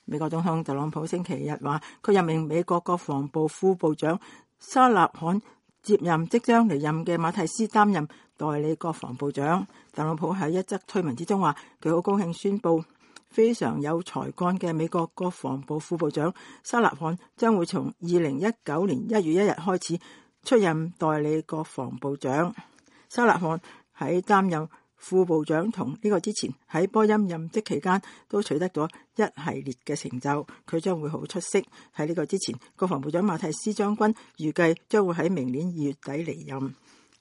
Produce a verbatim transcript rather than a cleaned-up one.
美國總統特朗普星期日話，佢任命美國國防部副部長沙納罕接任即將離任嘅馬蒂斯擔任代理國防部長。特朗普喺一則推文之中話，佢好高興宣布非常有才幹嘅美國國防部副部長沙納罕將會從二零一九年一月一日開始出任代理國防部長。沙納罕喺擔任副部長同呢個之前喺波音任職期間都取得咗一系列嘅成就，佢將會好出色。喺呢個之前，國防部長馬蒂斯將軍預計將會喺明年二月底離任。